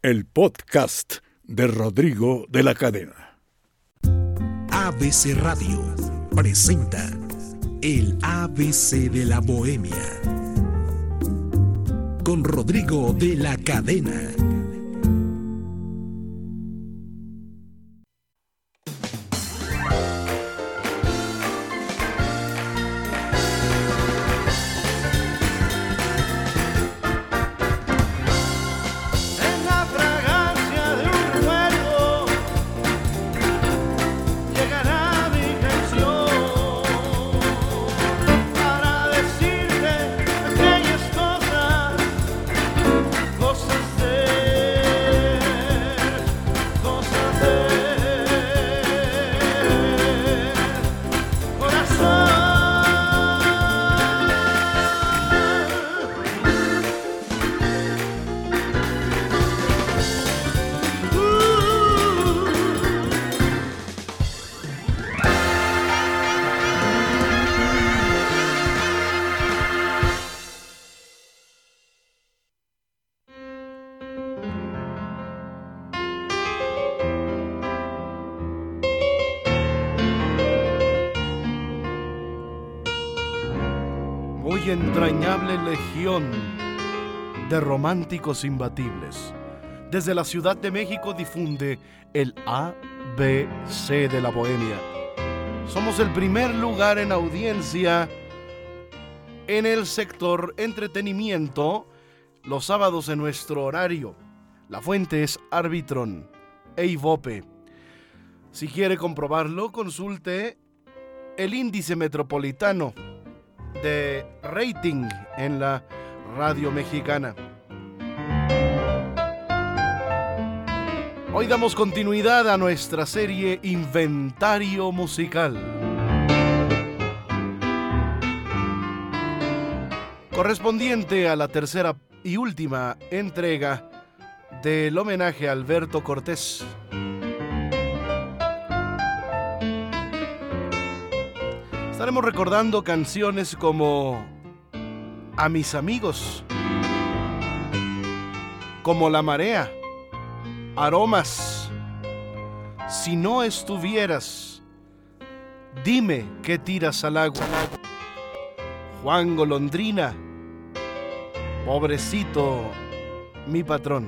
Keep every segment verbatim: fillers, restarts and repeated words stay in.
el podcast de Rodrigo de la Cadena. A B C Radio presenta el A B C de la Bohemia con Rodrigo de la Cadena. Entrañable legión de románticos imbatibles. Desde la Ciudad de México difunde el A B C de la Bohemia. Somos el primer lugar en audiencia en el sector entretenimiento los sábados en nuestro horario. La fuente es Arbitron e Ivope. Si quiere comprobarlo, consulte el índice metropolitano de rating en la radio mexicana. Hoy damos continuidad a nuestra serie Inventario Musical, correspondiente a la tercera y última entrega del homenaje a Alberto Cortés. Estaremos recordando canciones como A mis amigos, como La marea, Aromas, Si no estuvieras, Dime qué tiras al agua, Juan Golondrina, Pobrecito mi patrón.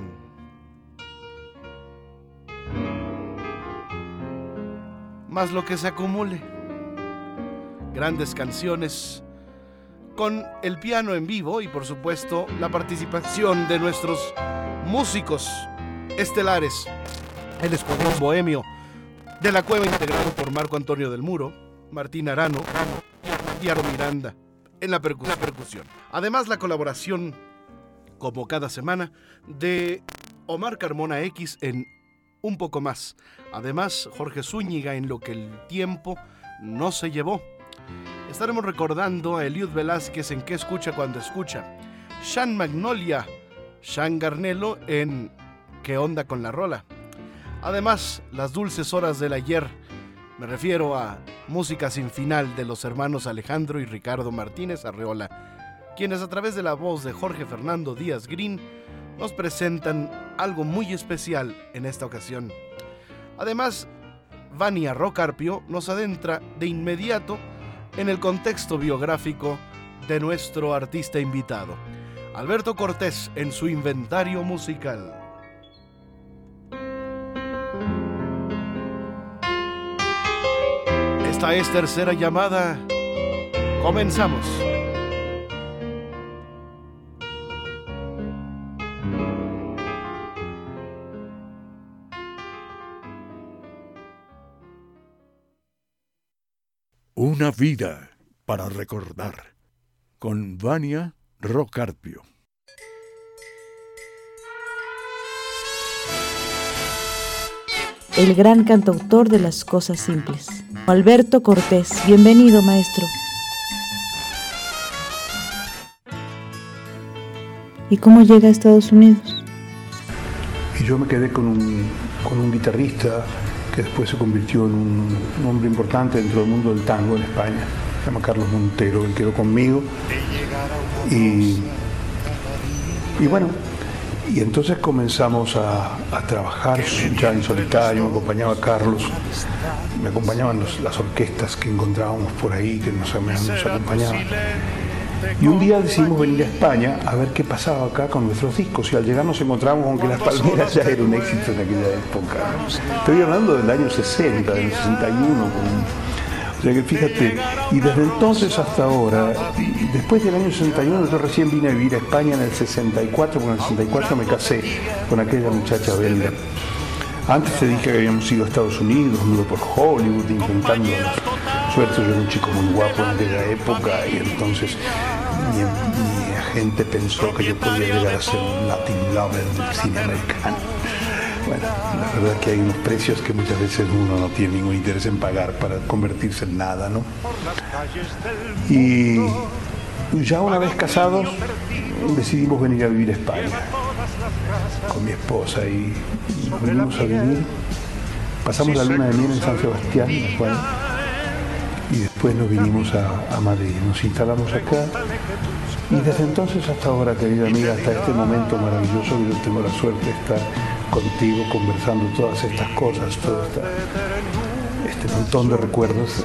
Más lo que se acumule. Grandes canciones con el piano en vivo y por supuesto la participación de nuestros músicos estelares, el Escuadrón Bohemio de la Cueva, integrado por Marco Antonio del Muro, Martín Arano y Aro Miranda en la, percu- la percusión. Además, la colaboración, como cada semana, de Omar Carmona X en Un poco más. Además, Jorge Zúñiga en Lo que el tiempo no se llevó. Estaremos recordando a Eliud Velázquez en ¿Qué escucha cuando escucha? Sean Magnolia, Sean Garnelo en ¿Qué onda con la rola? Además, Las dulces horas del ayer. Me refiero a Música sin final de los hermanos Alejandro y Ricardo Martínez Arreola, quienes a través de la voz de Jorge Fernando Díaz Green nos presentan algo muy especial en esta ocasión. Además, Vania Rocarpio nos adentra de inmediato en el contexto biográfico de nuestro artista invitado, Alberto Cortés, en su inventario musical. Esta es Tercera Llamada. Comenzamos. Una vida para recordar, con Vania Rocarpio. El gran cantautor de las cosas simples, Alberto Cortés. Bienvenido, maestro. ¿Y cómo llega a Estados Unidos? Y yo me quedé con un, con un guitarrista que después se convirtió en un, un hombre importante dentro del mundo del tango en España. Se llama Carlos Montero. Él quedó conmigo. Y, y bueno, Y entonces comenzamos a, a trabajar ya en solitario. Me acompañaba Carlos, me acompañaban los, las orquestas que encontrábamos por ahí, que nos, nos acompañaban. Y un día decidimos venir a España a ver qué pasaba acá con nuestros discos, y al llegar nos encontramos con que Las Palmeras ya era un éxito en aquella época. Estoy hablando del año sesenta, del sesenta y uno, con... O sea que fíjate, y desde entonces hasta ahora, después del año sesenta y uno, yo recién vine a vivir a España en el sesenta y cuatro, porque en el sesenta y cuatro me casé con aquella muchacha belga. Antes te dije que habíamos ido a Estados Unidos, anduve por Hollywood intentando suerte. Yo era un chico muy guapo en aquella época, y entonces mi, mi agente pensó que yo podía llegar a ser un Latin lover del cine americano. Bueno, la verdad es que hay unos precios que muchas veces uno no tiene ningún interés en pagar para convertirse en nada, ¿no? Y ya una vez casados decidimos venir a vivir a España con mi esposa, y nos venimos a vivir. Pasamos la luna de miel en San Sebastián, ¿me acuerdo? Y después nos vinimos a, a Madrid, nos instalamos acá, y desde entonces hasta ahora, querida amiga, hasta este momento maravilloso que yo tengo la suerte de estar contigo conversando todas estas cosas, todo esta, este montón de recuerdos.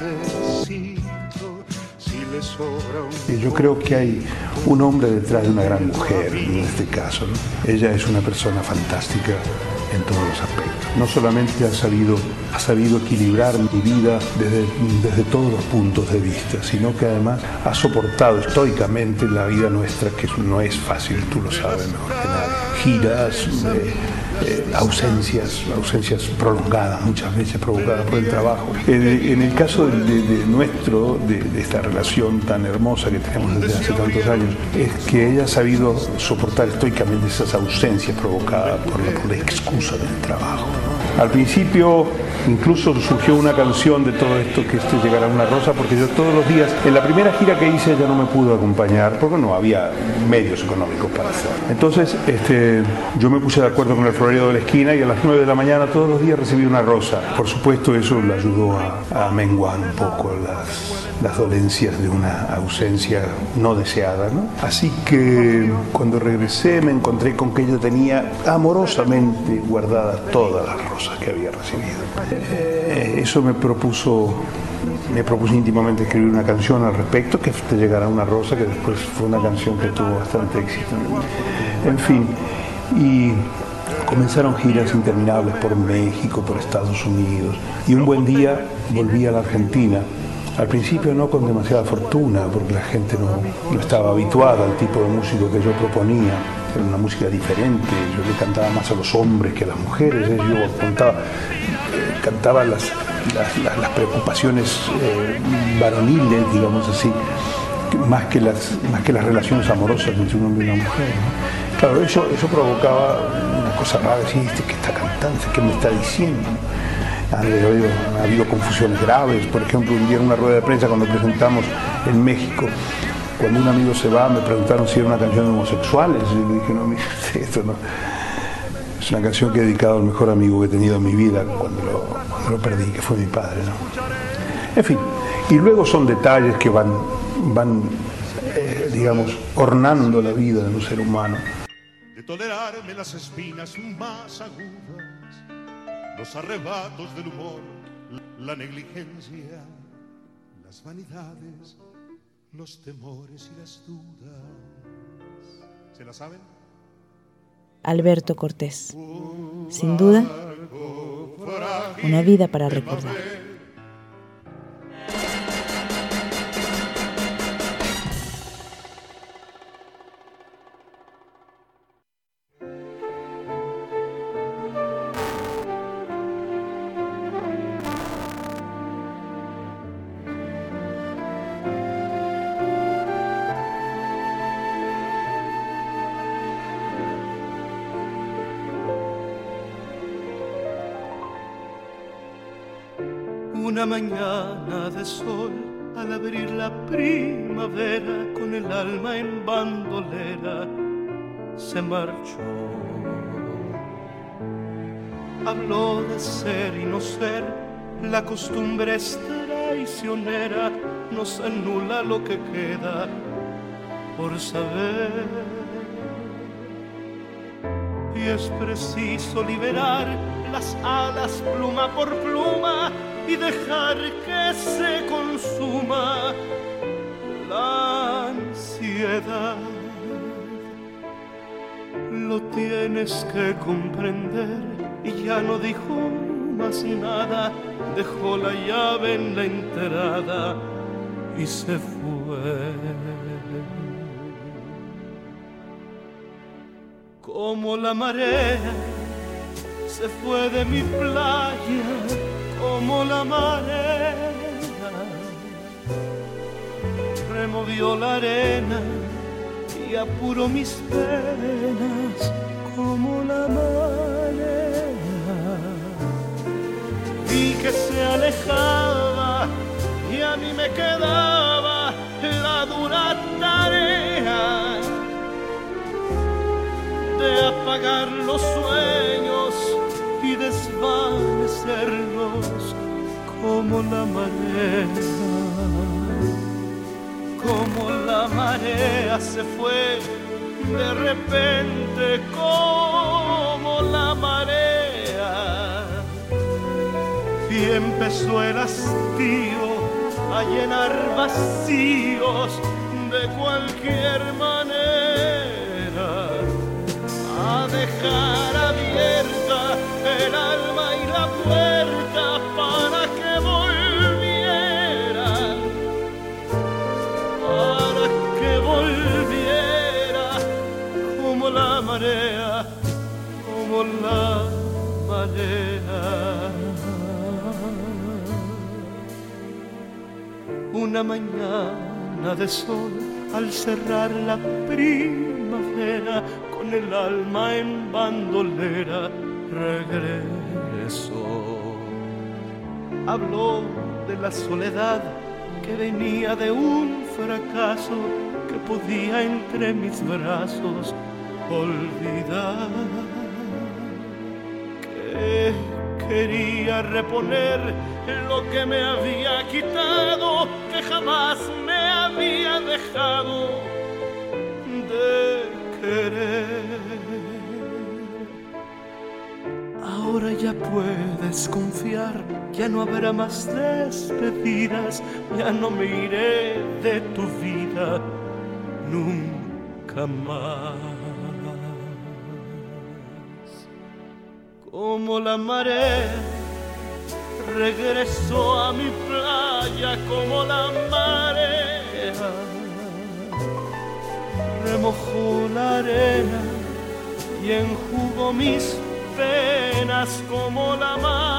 Y yo creo que hay un hombre detrás de una gran mujer en este caso, ¿no? Ella es una persona fantástica en todos los aspectos. No solamente ha sabido, ha sabido equilibrar mi vida desde, desde todos los puntos de vista, sino que además ha soportado estoicamente la vida nuestra, que no es fácil, tú lo sabes mejor que nadie. Giras, eh, eh, ausencias, ausencias prolongadas, muchas veces provocadas por el trabajo. Eh, en el caso de, de, de nuestro, de, de esta relación tan hermosa que tenemos desde hace tantos años, es que ella ha sabido soportar estoicamente esas ausencias provocadas por la, por la excusa del trabajo. Al principio incluso surgió una canción de todo esto, que este llegará una rosa, porque yo todos los días, en la primera gira que hice, ella no me pudo acompañar porque no había medios económicos para hacerlo. Entonces este, yo me puse de acuerdo con el florero de la esquina, y a las nueve de la mañana todos los días recibí una rosa. Por supuesto eso le ayudó a, a menguar un poco las, las dolencias de una ausencia no deseada, ¿no? Así que cuando regresé me encontré con que ella tenía amorosamente guardadas todas las rosas que había recibido. Eh, eso me propuso, me propuso íntimamente escribir una canción al respecto, que Te llegará una rosa, que después fue una canción que tuvo bastante éxito. En fin, y comenzaron giras interminables por México, por Estados Unidos, y un buen día volví a la Argentina. Al principio no con demasiada fortuna, porque la gente no, no estaba habituada al tipo de música que yo proponía. Era una música diferente, yo le cantaba más a los hombres que a las mujeres. Yo cantaba, eh, cantaba las, las, las, las preocupaciones eh, varoniles, digamos así, más que, las, más que las relaciones amorosas entre un hombre y una mujer, ¿no? Claro, eso, eso provocaba una cosa rara, decir, ¿este qué está cantando? ¿Qué me está diciendo? Ha habido, ha habido confusiones graves. Por ejemplo, un día en una rueda de prensa cuando presentamos en México, cuando un amigo se va, me preguntaron si era una canción de homosexuales, y le dije, no, mire, esto no. Es una canción que he dedicado al mejor amigo que he tenido en mi vida cuando lo, cuando lo perdí, que fue mi padre, ¿no? En fin, y luego son detalles que van, van eh, digamos, ornando la vida de un ser humano. De tolerarme las espinas más agudas, los arrebatos del humor, la negligencia, las vanidades, los temores y las dudas. ¿Se la saben? Alberto Cortés. Sin duda, una vida para recordar. Una mañana de sol, al abrir la primavera, con el alma en bandolera, se marchó. Habló de ser y no ser, la costumbre es traicionera, nos anula lo que queda por saber. y es preciso liberar las alas pluma por pluma y dejar que se consuma la ansiedad. Lo tienes que comprender. Y ya no dijo más nada, dejó la llave en la entrada y se fue. Como la marea se fue de mi playa, como la marea removió la arena y apuró mis penas, como la marea. Vi que se alejaba y a mí me quedaba la dura tarea de apagar los sueños y desvanecerlos como la marea. Como la marea se fue de repente, como la marea, y empezó el hastío a llenar vacíos de cualquier manera, a dejar abierta el alma y la puerta para que volviera, para que volviera como la marea, como la marea. Una mañana de sol, al cerrar la primavera, con el alma en bandolera, regresó. Habló de la soledad que venía de un fracaso que podía entre mis brazos olvidar, que quería reponer lo que me había quitado, que jamás me había dejado de querer. Ahora ya puedes confiar, ya no habrá más despedidas, ya no me iré de tu vida nunca más. Como la marea regresó a mi playa, como la marea remojó la arena y enjugó mis penas, como la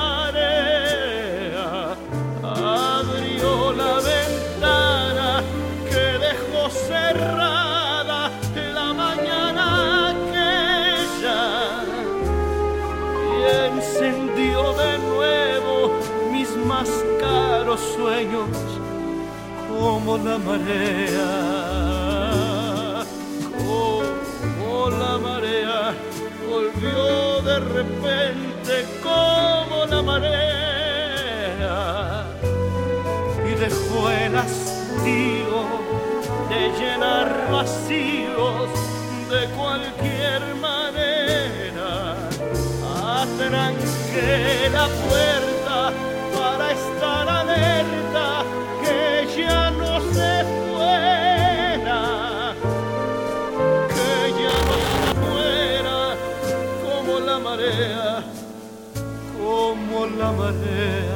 marea abrió la ventana que dejó cerrada la mañana aquella y encendió de nuevo mis más caros sueños, como la marea, como la marea volvió de repente, como la marea, y dejó el hastío de llenar vacíos de cualquier manera. Atranqué la puerta para estar alerta, que ya no se fuera, que ya no se fuera, como la marea, como la marea.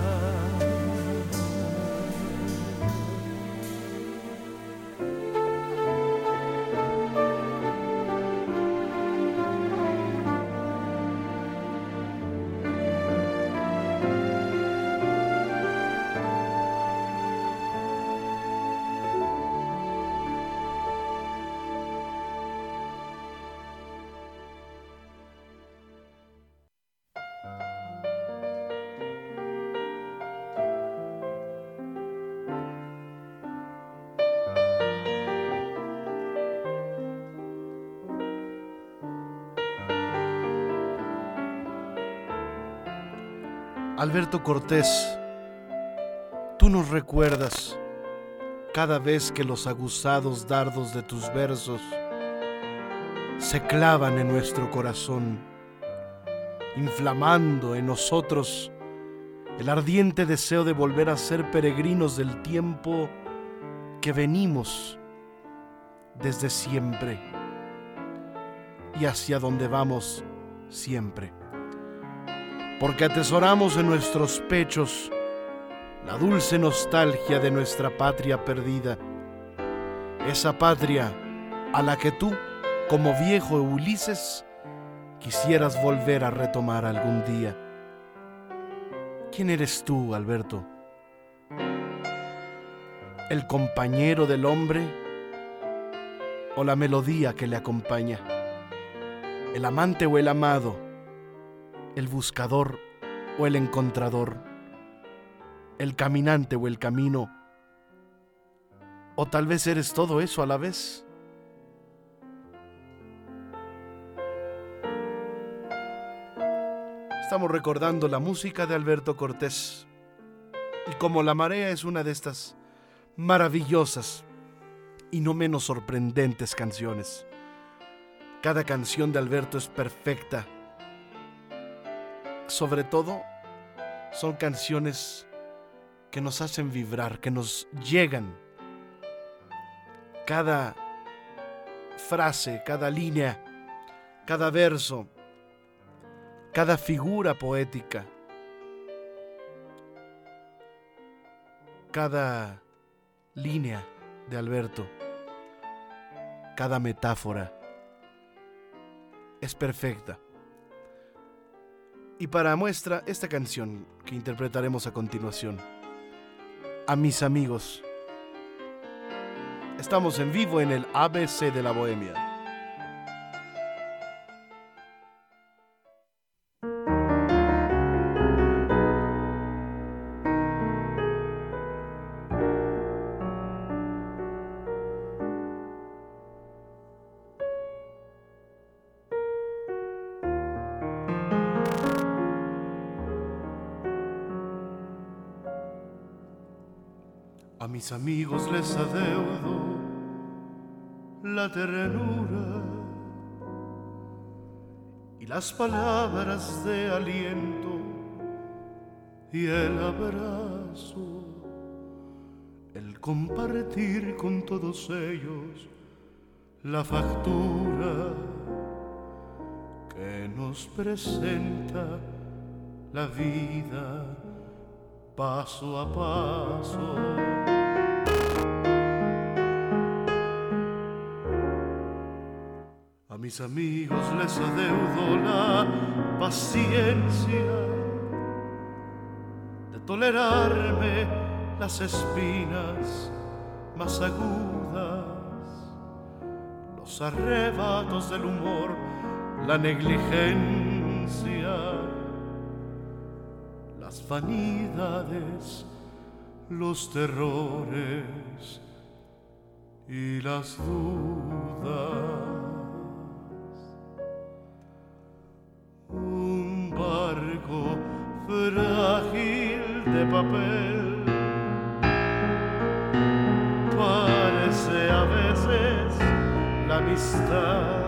Alberto Cortés, tú nos recuerdas cada vez que los aguzados dardos de tus versos se clavan en nuestro corazón, inflamando en nosotros el ardiente deseo de volver a ser peregrinos del tiempo que venimos desde siempre y hacia donde vamos siempre. Porque atesoramos en nuestros pechos la dulce nostalgia de nuestra patria perdida, esa patria a la que tú, como viejo Ulises, quisieras volver a retomar algún día. ¿Quién eres tú, Alberto? ¿El compañero del hombre o la melodía que le acompaña? ¿El amante o el amado? ¿El buscador o el encontrador? ¿El caminante o el camino? ¿O tal vez eres todo eso a la vez? Estamos recordando la música de Alberto Cortés. Y como La Marea es una de estas maravillosas y no menos sorprendentes canciones. Cada canción de Alberto es perfecta. Sobre todo, son canciones que nos hacen vibrar, que nos llegan. Cada frase, cada línea, cada verso, cada figura poética, cada línea de Alberto, cada metáfora es perfecta. Y para muestra, esta canción que interpretaremos a continuación, A mis amigos. Estamos en vivo en el A B C de la Bohemia. A mis amigos les adeudo la ternura y las palabras de aliento y el abrazo, el compartir con todos ellos la factura que nos presenta la vida paso a paso. A mis amigos les adeudo la paciencia de tolerarme las espinas más agudas, los arrebatos del humor, la negligencia, las vanidades, los terrores y las dudas. Un barco frágil de papel parece a veces la amistad,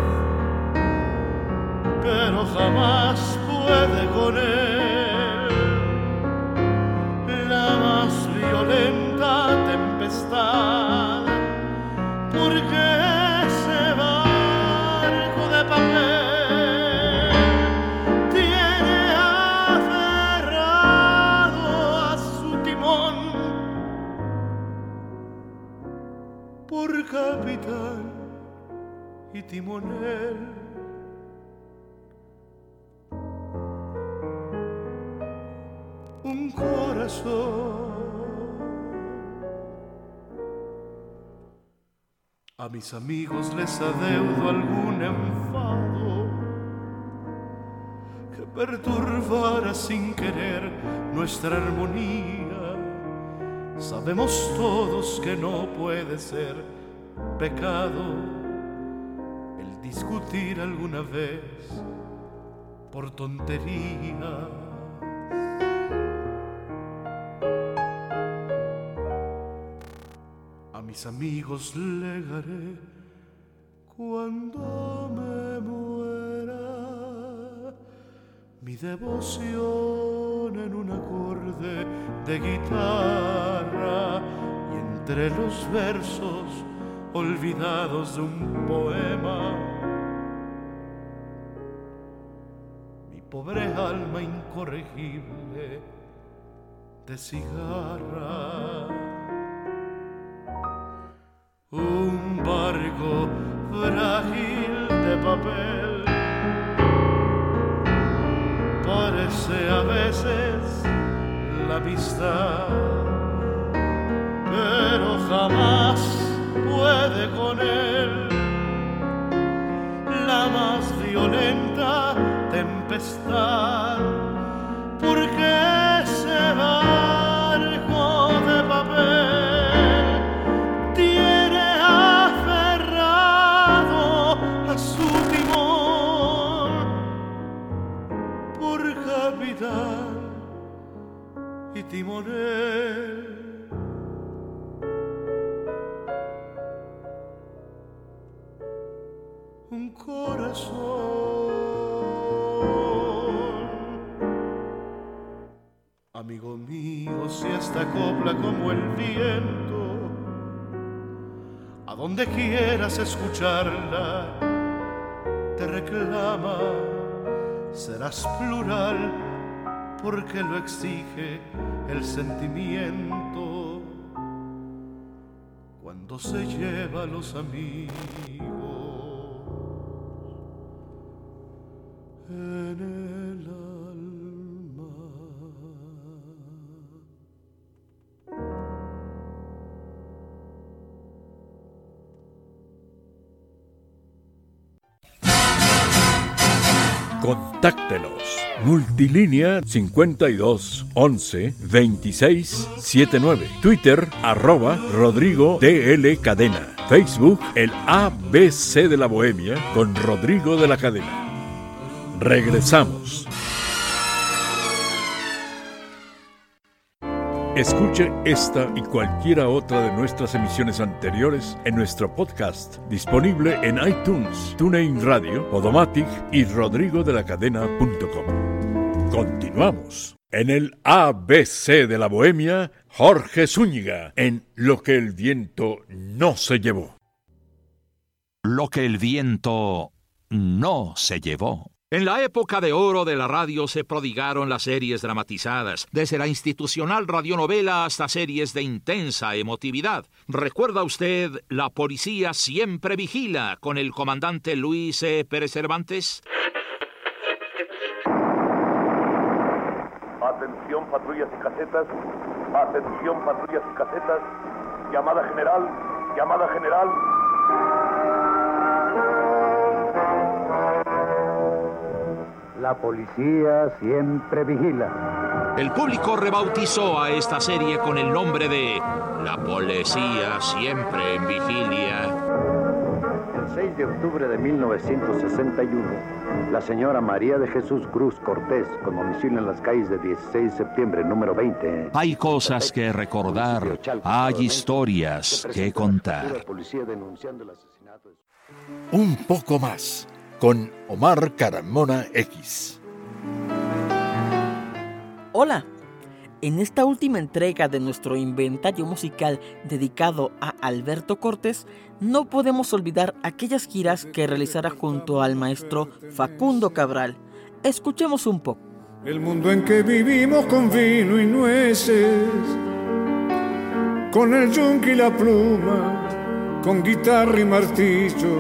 pero jamás puede con él la más violenta tempestad, porque ese barco de papel tiene aferrado a su timón por capitán y timonel un corazón. A mis amigos les adeudo algún enfado que perturbara sin querer nuestra armonía. Sabemos todos que no puede ser pecado el discutir alguna vez por tontería. A mis amigos legaré Cuando me muera, mi devoción en un acorde de guitarra y entre los versos olvidados de un poema, mi pobre alma incorregible de cigarra. Un barco frágil de papel parece a veces la amistad, pero jamás puede con él la más violenta tempestad, porque ese barco de papel tiene aferrado a su timón por capitán y timonel. Un corazón, amigo mío, si esta copla como el viento, a donde quieras escucharla, te reclama, serás plural porque lo exige el sentimiento cuando se lleva a los amigos en el alma. Contáctenos. Multilínea cincuenta y dos once veintiséis setenta y nueve. Twitter arroba Rodrigo D L Cadena. Facebook el A B C de la Bohemia con Rodrigo de la Cadena. Regresamos. Escuche esta y cualquiera otra de nuestras emisiones anteriores en nuestro podcast, disponible en iTunes, TuneIn Radio, Podomatic y rodrigo de la cadena punto com. Continuamos. En el A B C de la Bohemia, Jorge Zúñiga, en Lo que el viento no se llevó. Lo que el viento no se llevó. En la época de oro de la radio se prodigaron las series dramatizadas, desde la institucional radionovela hasta series de intensa emotividad. ¿Recuerda usted La policía siempre vigila con el comandante Luis E. Pérez Cervantes? Atención patrullas y casetas, atención patrullas y casetas, llamada general, llamada general. La policía siempre vigila. El público rebautizó a esta serie con el nombre de La policía siempre en vigilia. El seis de octubre de mil novecientos sesenta y uno, la señora María de Jesús Cruz Cortés, con domicilio en las calles de dieciséis de septiembre, número veinte. Hay cosas que recordar, hay historias que contar. Un poco más, con Omar Carmona X. Hola, en esta última entrega de nuestro inventario musical dedicado a Alberto Cortés, no podemos olvidar aquellas giras que realizara junto al maestro Facundo Cabral. Escuchemos un poco. El mundo en que vivimos con vino y nueces, con el yunque y la pluma, con guitarra y martillo,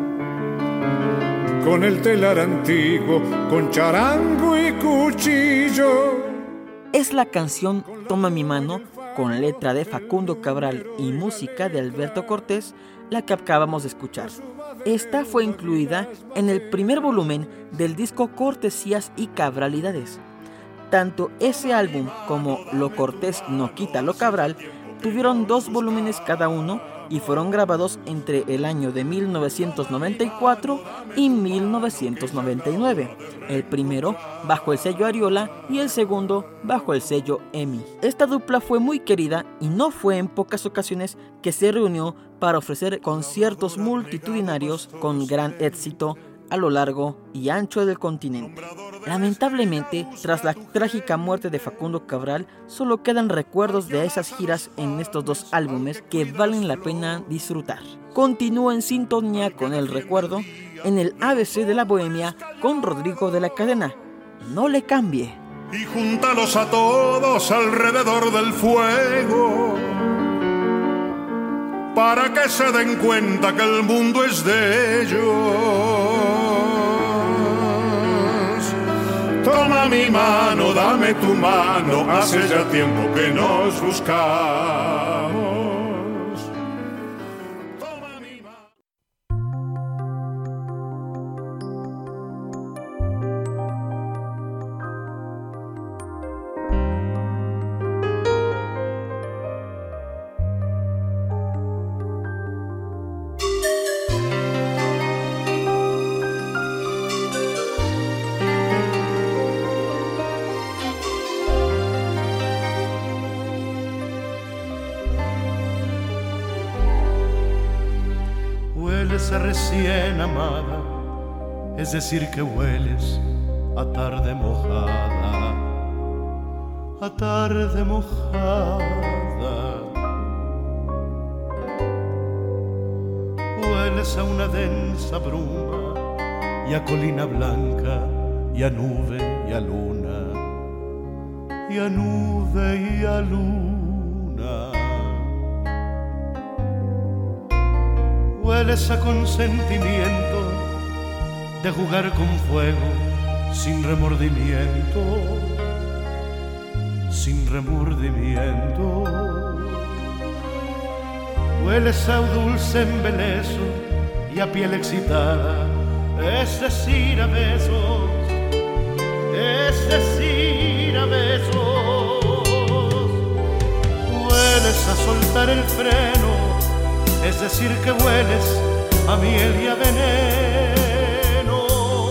con el telar antiguo, con charango y cuchillo. Es la canción Toma mi mano, con letra de Facundo Cabral y música de Alberto Cortés, la que acabamos de escuchar. Esta fue incluida en el primer volumen del disco Cortesías y Cabralidades. Tanto ese álbum como Lo Cortés no quita lo Cabral tuvieron dos volúmenes cada uno y fueron grabados entre el año de mil novecientos noventa y cuatro y mil novecientos noventa y nueve, el primero bajo el sello Ariola y el segundo bajo el sello EMI. Esta dupla fue muy querida y no fue en pocas ocasiones que se reunió para ofrecer conciertos multitudinarios con gran éxito a lo largo y ancho del continente. Lamentablemente, tras la trágica muerte de Facundo Cabral, solo quedan recuerdos de esas giras en estos dos álbumes que valen la pena disfrutar. Continúa en sintonía con el recuerdo en el A B C de la Bohemia con Rodrigo de la Cadena. No le cambie. Y júntalos a todos alrededor del fuego, para que se den cuenta que el mundo es de ellos. Toma mi mano, dame tu mano, hace ya tiempo que nos buscamos. Toma mi mano. Hueles a recién amada, es decir que hueles a tarde mojada, a tarde mojada. Hueles a una densa bruma y a colina blanca y a nube y a luna, y a nube y a luna. Hueles a consentimiento de jugar con fuego sin remordimiento, sin remordimiento. Hueles a dulce embeleso y a piel excitada, es decir, a besos, es decir, a besos. Hueles a soltar el freno, es decir que hueles a miel y a veneno.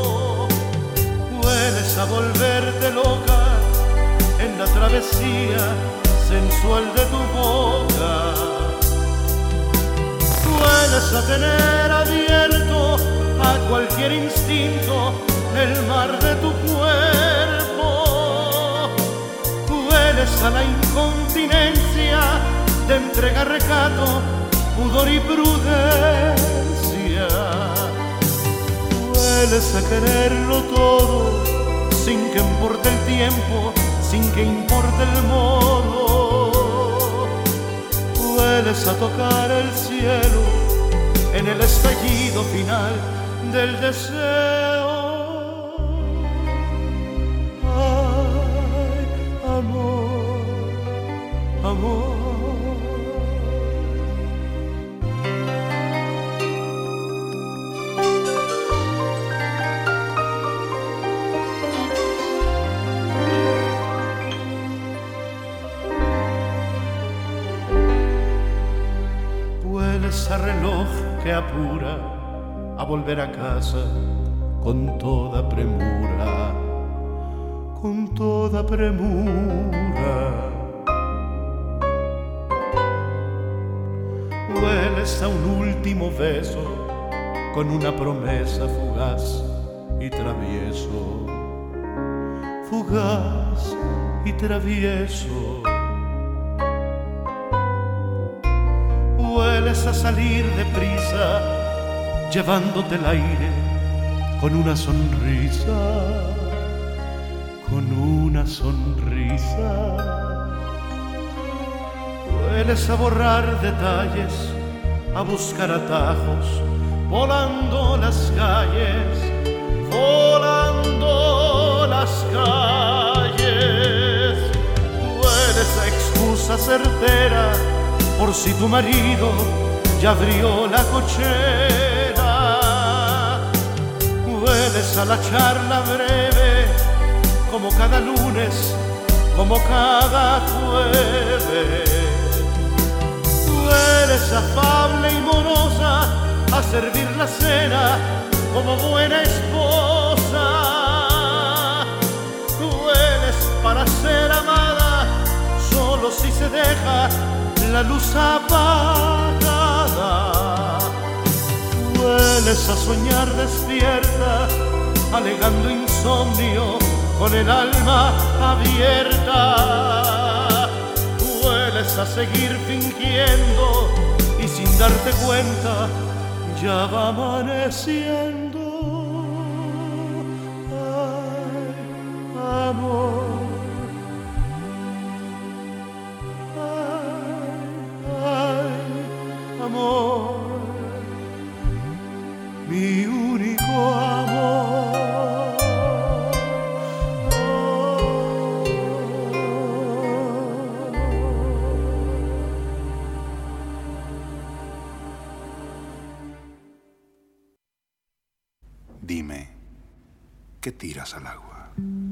Hueles a volverte loca en la travesía sensual de tu boca. Hueles a tener abierto a cualquier instinto el mar de tu cuerpo. Hueles a la incontinencia de entregar recato, pudor y prudencia. Hueles a quererlo todo sin que importe el tiempo, sin que importe el modo. Hueles a tocar el cielo en el estallido final del deseo. Ay, amor, amor. A reloj que apura a volver a casa con toda premura, con toda premura. Hueles a un último beso con una promesa fugaz y travieso, fugaz y travieso. Hueles a salir deprisa, llevándote el aire con una sonrisa, con una sonrisa. Hueles a borrar detalles, a buscar atajos, volando las calles, volando las calles. Hueles a excusa certera por si tu marido ya abrió la cochera. Hueles a la charla breve, como cada lunes, como cada jueves. eres afable y morosa, a servir la cena como buena esposa. Tú eres para ser amada, solo si se deja la luz apagada. Hueles a soñar despierta, alegando insomnio con el alma abierta. Hueles a seguir fingiendo y sin darte cuenta ya va amaneciendo. Ay, amor. Amor, mi único amor. Dime, ¿qué tiras al agua?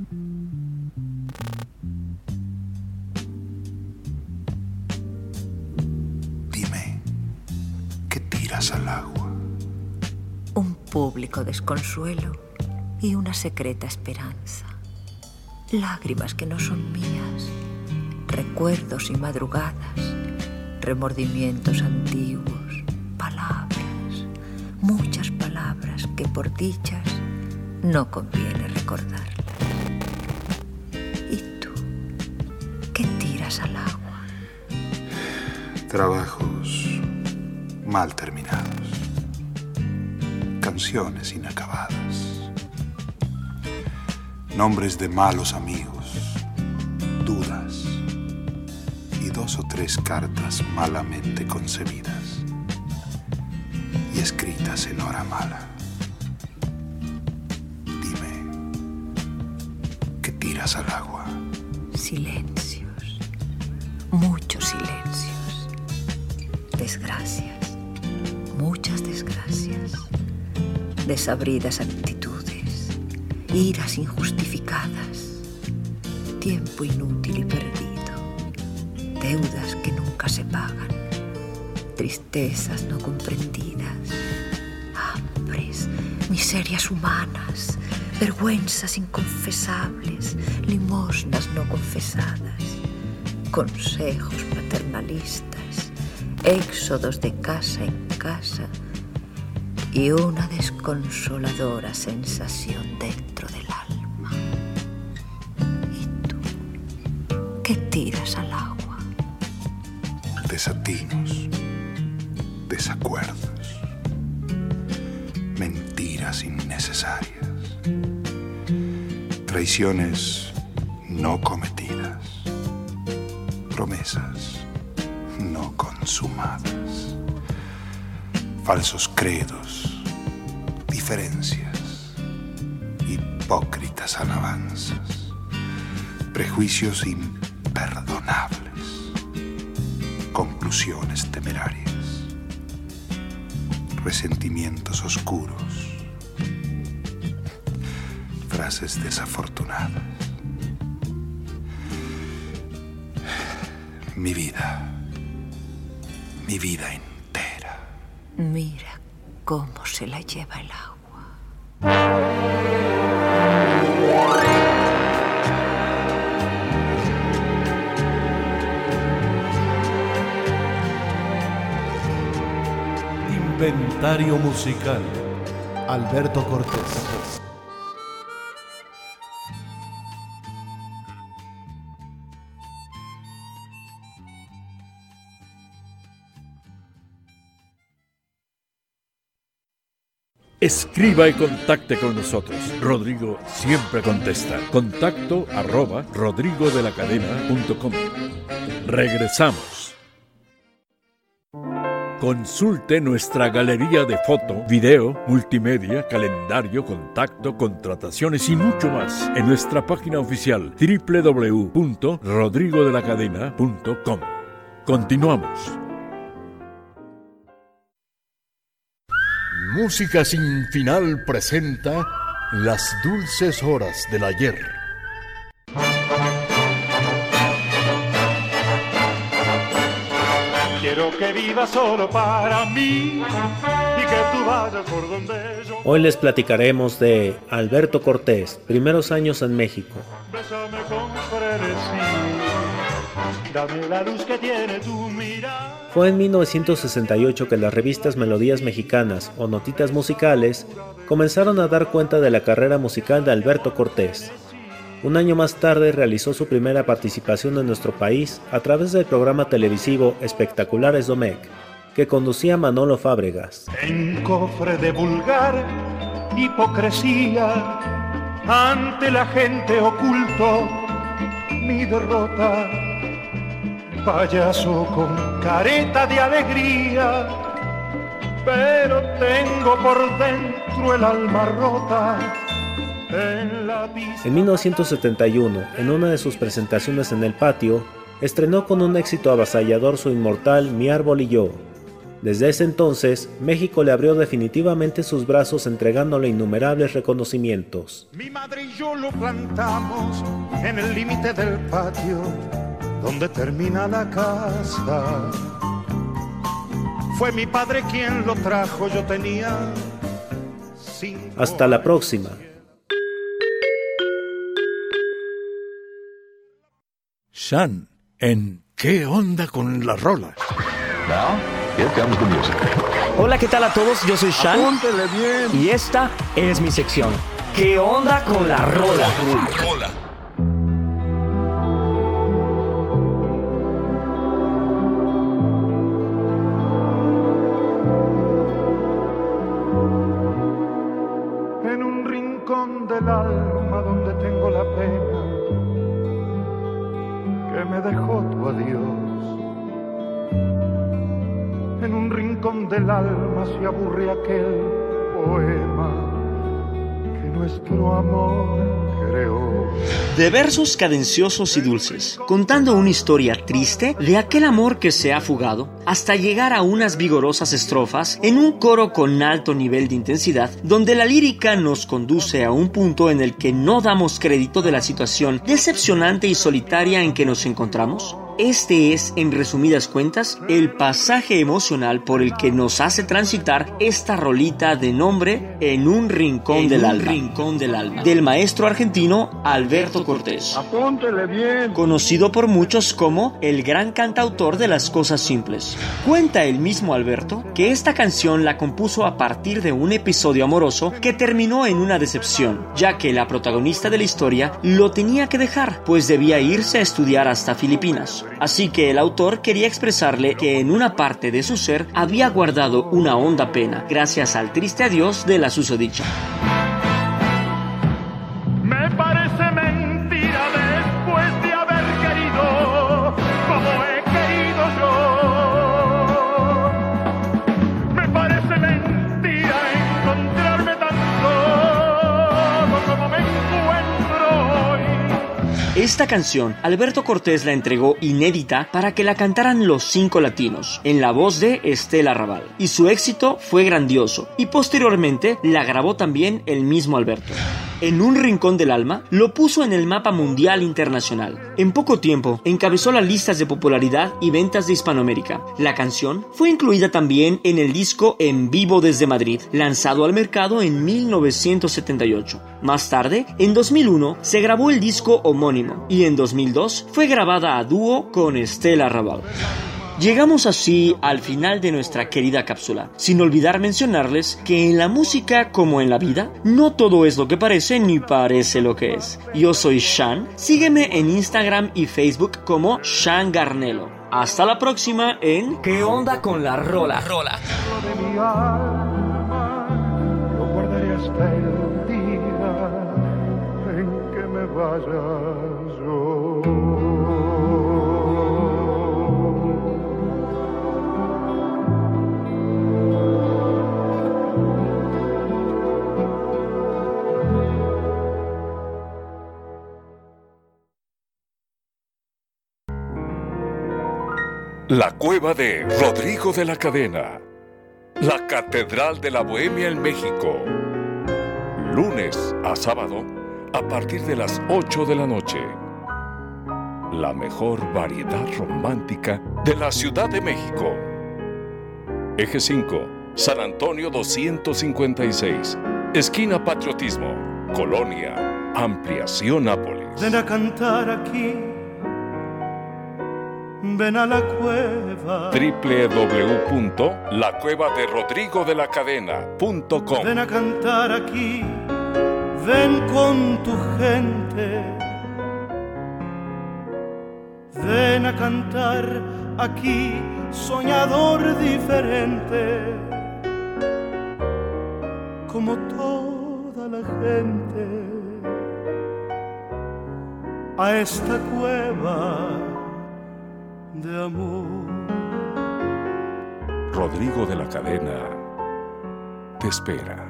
Al agua. Un público desconsuelo y una secreta esperanza. Lágrimas que no son mías, recuerdos y madrugadas, remordimientos antiguos, palabras, muchas palabras que por dichas no conviene recordar. ¿Y tú qué tiras al agua? Trabajos mal terminados, canciones inacabadas, nombres de malos amigos, dudas y dos o tres cartas malamente concebidas y escritas en hora mala. Dime, ¿qué tiras al agua? Silencios, muchos silencios, desgracias. Muchas desgracias, desabridas actitudes, iras injustificadas, tiempo inútil y perdido, deudas que nunca se pagan, tristezas no comprendidas, hambres, miserias humanas, vergüenzas inconfesables, limosnas no confesadas, consejos paternalistas, éxodos de casa en casa y una desconsoladora sensación dentro del alma. ¿Y tú qué tiras al agua? Desatinos, desacuerdos, mentiras innecesarias, traiciones no cometidas, promesas no consumadas, falsos credos, diferencias, hipócritas alabanzas, prejuicios imperdonables, conclusiones temerarias, resentimientos oscuros, frases desafortunadas. Mi vida. Mi vida entera. Mira cómo se la lleva el agua. Inventario musical. Alberto Cortés. Escriba y contacte con nosotros. Rodrigo siempre contesta. Contacto arroba rodrigodelacadena punto com. Regresamos. Consulte nuestra galería de foto, video, multimedia, calendario, contacto, contrataciones y mucho más en nuestra página oficial doble u doble u doble u punto rodrigodelacadena punto com. Continuamos. Música Sin Final presenta Las Dulces Horas del Ayer. quiero que vivas solo para mí y que tú vayas por donde yo. Hoy les platicaremos de Alberto Cortés, primeros años en México. Bésame con frenesí, dame la luz que tiene tu mirada. Fue en mil novecientos sesenta y ocho que las revistas Melodías Mexicanas o Notitas Musicales comenzaron a dar cuenta de la carrera musical de Alberto Cortés. Un año más tarde realizó su primera participación en nuestro país a través del programa televisivo Espectaculares Domecq, que conducía Manolo Fábregas. En cofre de vulgar hipocresía, ante la gente oculto mi derrota. Payaso con careta de alegría, pero tengo por dentro el alma rota. En, la en mil novecientos setenta y uno, en una de sus presentaciones en el patio, estrenó con un éxito avasallador su inmortal Mi árbol y yo. Desde ese entonces, México le abrió definitivamente sus brazos entregándole innumerables reconocimientos. Mi madre y yo lo plantamos en el límite del patio, donde termina la casa. Fue mi padre quien lo trajo, yo tenía cinco. Hasta la próxima. Shan, en ¿Qué onda con las rolas? Now, here comes the music. Hola, ¿qué tal a todos? Yo soy Shan. Apúntele bien. Y esta es mi sección. ¿Qué onda con la rola? Rola. En un rincón del alma donde tengo la pena que me dejó tu adiós. En un rincón del alma se aburre aquel poema que nuestro amor creó. De versos cadenciosos y dulces, contando una historia triste de aquel amor que se ha fugado, hasta llegar a unas vigorosas estrofas en un coro con alto nivel de intensidad, donde la lírica nos conduce a un punto en el que no damos crédito de la situación decepcionante y solitaria en que nos encontramos. Este es, en resumidas cuentas, el pasaje emocional por el que nos hace transitar esta rolita de nombre En un rincón, en del, un alma. rincón del alma, del maestro argentino Alberto Cortés. Apúntele bien. Conocido por muchos como el gran cantautor de las cosas simples. Cuenta el mismo Alberto que esta canción la compuso a partir de un episodio amoroso que terminó en una decepción, ya que la protagonista de la historia lo tenía que dejar, pues debía irse a estudiar hasta Filipinas. Así que el autor quería expresarle que en una parte de su ser había guardado una honda pena, gracias al triste adiós de la susodicha. Me parece mentira después de haber querido como he querido yo. Me parece mentira encontrarme tan solo como me encuentro hoy. Esta canción, Alberto Cortés la entregó inédita para que la cantaran los cinco latinos, en la voz de Estela Raval. Y su éxito fue grandioso, y posteriormente la grabó también el mismo Alberto. En un rincón del alma, lo puso en el mapa mundial internacional. En poco tiempo, encabezó las listas de popularidad y ventas de Hispanoamérica. La canción fue incluida también en el disco En Vivo desde Madrid, lanzado al mercado en mil novecientos setenta y ocho. Más tarde, en dos mil uno, se grabó el disco homónimo, y en dos mil dos fue grabada a dúo con Estela Raval. Llegamos así al final de nuestra querida cápsula, sin olvidar mencionarles que en la música como en la vida, no todo es lo que parece ni parece lo que es. Yo soy Shan, sígueme en Instagram y Facebook como Shan Garnelo. Hasta la próxima en ¿Qué onda con la rola? rola? De mi alma, lo guardaré hasta el día en que me vaya yo. La cueva de Rodrigo de la Cadena. La Catedral de la Bohemia en México. Lunes a sábado a partir de las ocho de la noche. la mejor variedad romántica de la Ciudad de México. Eje cinco, San Antonio doscientos cincuenta y seis, esquina Patriotismo, Colonia Ampliación Nápoles. Ven a cantar aquí, ven a la cueva. doble u doble u doble u punto la cueva de rodrigo de la cadena punto com. Ven a cantar aquí, ven con tu gente. Ven a cantar aquí, soñador diferente, como toda la gente, a esta cueva de amor. Rodrigo de la Cadena te espera.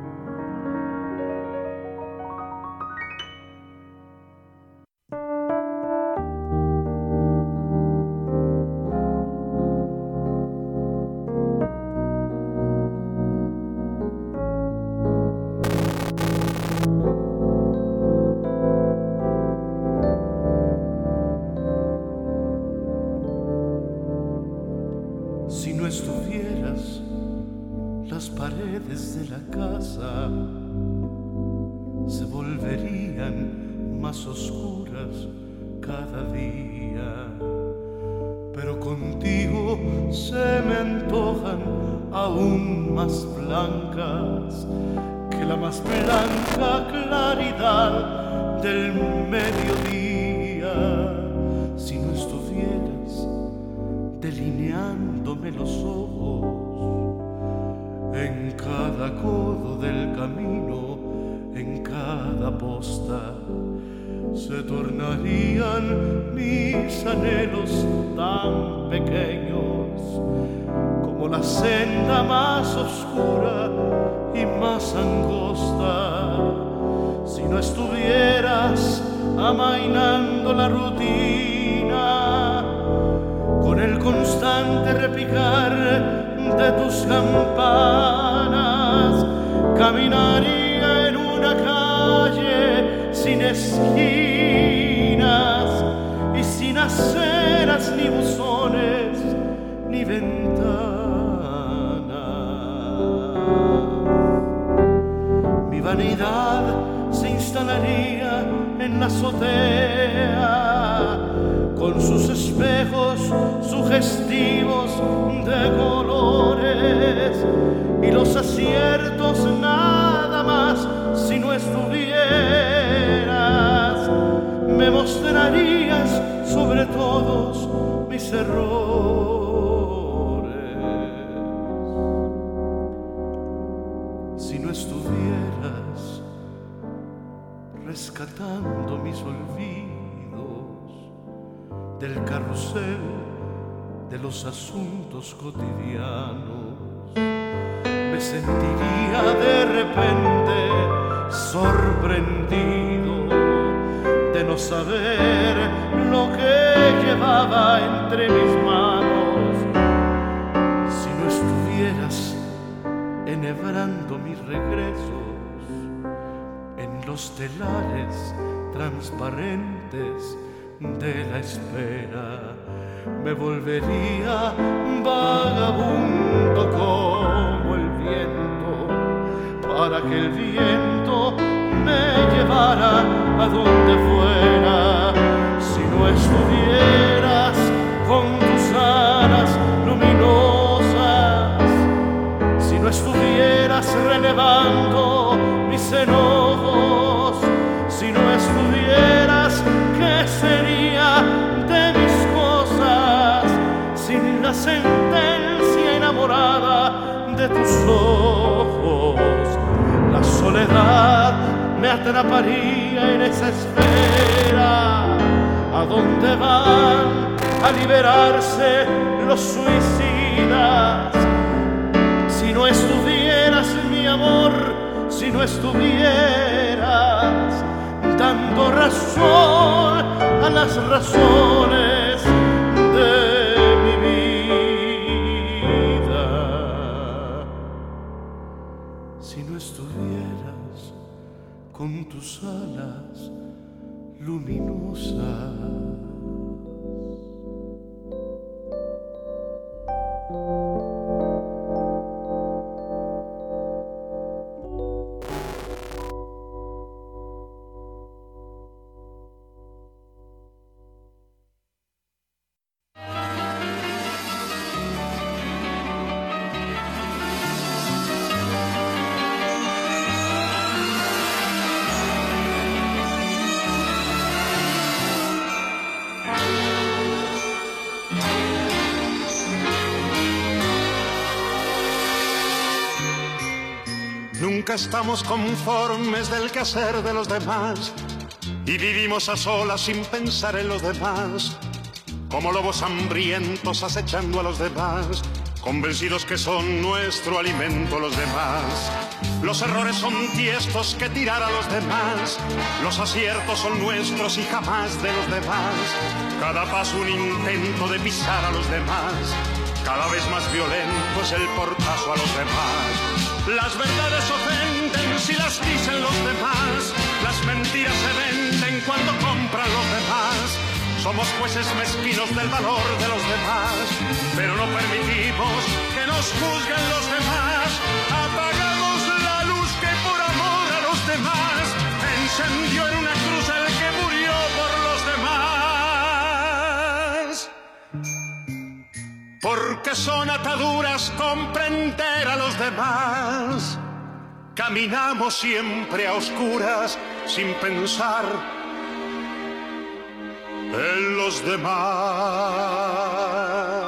Si no estuvieras, las paredes de la casa se volverían más oscuras cada día, pero contigo se me antojan aún más blancas que la más blanca claridad del mediodía. Si no estuvieras delineándome los ojos en cada codo del camino, en cada posta, se tornarían mis anhelos tan pequeños como la senda más oscura y más angosta. Si no estuvieras amainando la rutina con el constante repicar de tus campanas, caminaría en una calle sin esquinas y sin aceras ni buzones ni ventanas. Mi vanidad se instalaría en la azotea con sus espejos sugestivos de colores y los aciertos nada más. Si no estuvieras, me mostrarías sobre todos mis errores. Si no estuvieras rescatando mis olvidos del carrusel de los asuntos cotidianos, me sentiría de repente sorprendido de no saber lo que llevaba entre mis manos. Si no estuvieras enhebrando mis regresos en los telares transparentes de la espera, me volvería vagabundo como el viento, para que el viento me llevara a donde fuera. Si no estuvieras con tus alas luminosas, si no estuvieras relevando mis enojos, si no estuvieras, ¿qué sería de mis cosas sin la sentencia enamorada de tus ojos? La soledad me atraparía en esa esfera a donde van a liberarse los suicidas. Si no estuvieras, mi amor, si no estuvieras dando razón a las razones de mi vida, si no estuvieras con tus alas luminosas. Nunca estamos conformes del quehacer de los demás y vivimos a solas sin pensar en los demás, como lobos hambrientos acechando a los demás, convencidos que son nuestro alimento los demás. Los errores son tiestos que tirar a los demás, los aciertos son nuestros y jamás de los demás. Cada paso un intento de pisar a los demás, cada vez más violento es el portazo a los demás. Las verdades ofenden si las dicen los demás, las mentiras se venden cuando compran los demás. Somos jueces mezquinos del valor de los demás, pero no permitimos que nos juzguen los demás. Apagamos la luz que por amor a los demás encendió en una cruz el que murió por los demás. Porque son ataduras comprender a los demás. Caminamos siempre a oscuras sin pensar en los demás.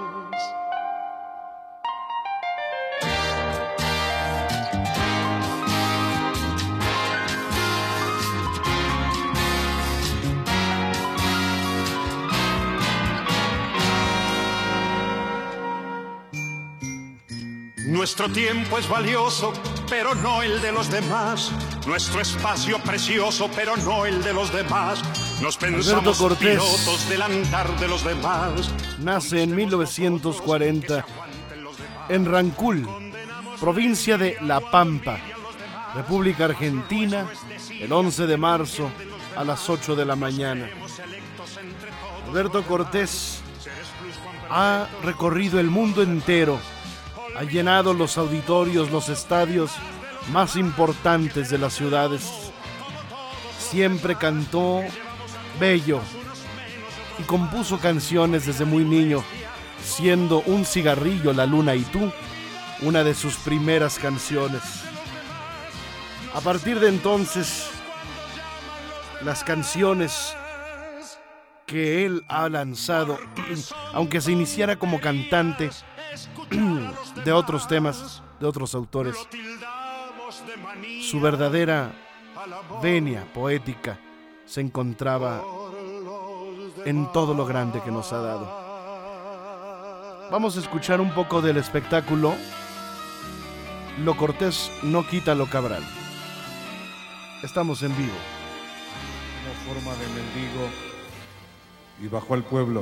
Nuestro tiempo es valioso, pero no el de los demás. Nuestro espacio precioso, pero no el de los demás. Nos pensamos pilotos del andar de los demás. Nace en mil novecientos cuarenta en Rancul, provincia de La Pampa, República Argentina, el once de marzo a las ocho de la mañana. Alberto Cortés ha recorrido el mundo entero, ha llenado los auditorios, los estadios más importantes de las ciudades. Siempre cantó bello y compuso canciones desde muy niño, siendo Un cigarrillo, La luna y tú una de sus primeras canciones. A partir de entonces, las canciones que él ha lanzado, aunque se iniciara como cantante de otros temas, de otros autores, su verdadera venia poética se encontraba en todo lo grande que nos ha dado. Vamos a escuchar un poco del espectáculo Lo Cortés no quita lo Cabral. Estamos en vivo. Como forma de mendigo, y bajó al pueblo.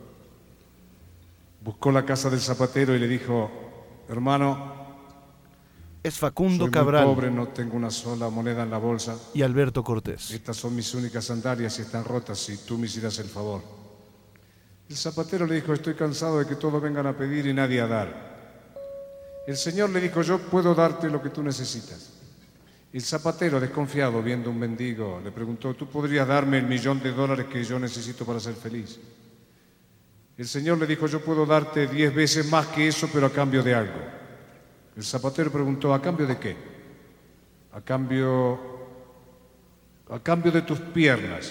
Buscó la casa del zapatero y le dijo: hermano, es Facundo soy Cabral, muy pobre, no tengo una sola moneda en la bolsa. Y Alberto Cortés. Estas son mis únicas sandalias y están rotas, y tú me hicieras el favor. El zapatero le dijo: estoy cansado de que todos vengan a pedir y nadie a dar. El Señor le dijo: yo puedo darte lo que tú necesitas. El zapatero, desconfiado, viendo un mendigo, le preguntó: ¿tú podrías darme el millón de dólares que yo necesito para ser feliz? El Señor le dijo: yo puedo darte diez veces más que eso, pero a cambio de algo. El zapatero preguntó: ¿a cambio de qué? A cambio, a cambio de tus piernas.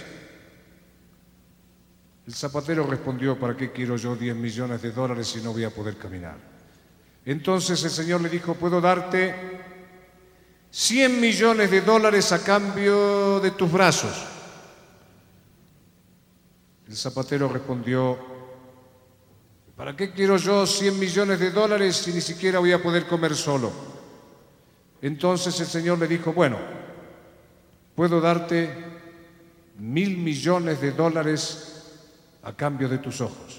El zapatero respondió: ¿para qué quiero yo diez millones de dólares si no voy a poder caminar? Entonces el Señor le dijo: puedo darte cien millones de dólares a cambio de tus brazos. El zapatero respondió: ¿para qué quiero yo cien millones de dólares si ni siquiera voy a poder comer solo? Entonces el Señor le dijo: bueno, puedo darte mil millones de dólares a cambio de tus ojos.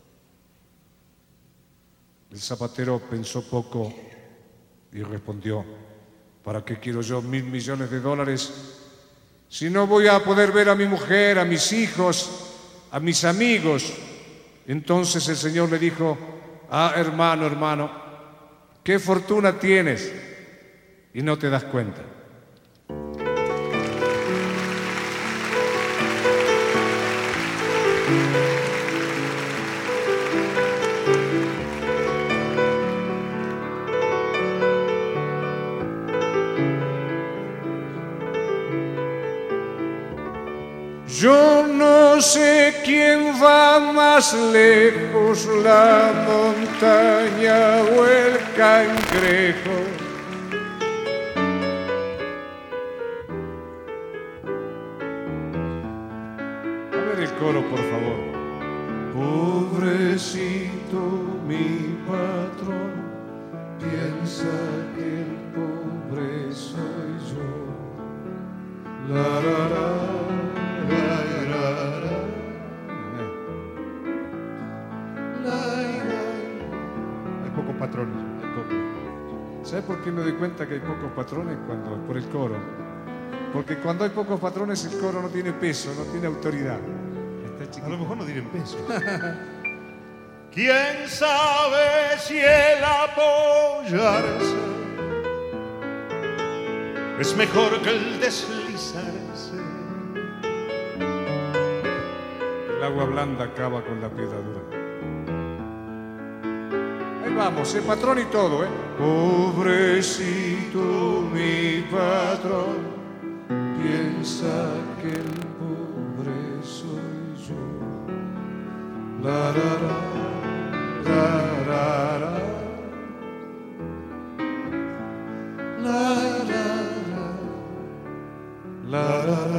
El zapatero pensó poco y respondió: ¿para qué quiero yo mil millones de dólares si no voy a poder ver a mi mujer, a mis hijos, a mis amigos? Entonces el Señor le dijo: ah, hermano, hermano, qué fortuna tienes y no te das cuenta. Yo no sé quién va más lejos, la montaña o el cangrejo. ver el coro, por favor. Pobrecito mi patrón, piensa que el pobre soy yo. La, la, la, la, la, la. Hay pocos patrones, hay pocos. ¿Sabes por qué me doy cuenta que hay pocos patrones? Cuando, por el coro. Porque cuando hay pocos patrones el coro no tiene peso, no tiene autoridad. A lo mejor no tienen peso. ¿Quién sabe si el apoyarse es mejor que el deslizarse? El agua blanda acaba con la piedra dura. Ahí vamos, el patrón y todo, ¿eh? Pobrecito mi patrón, piensa que el pobre soy yo. La, la, la, la, la, la. La, la, la, la, la, la.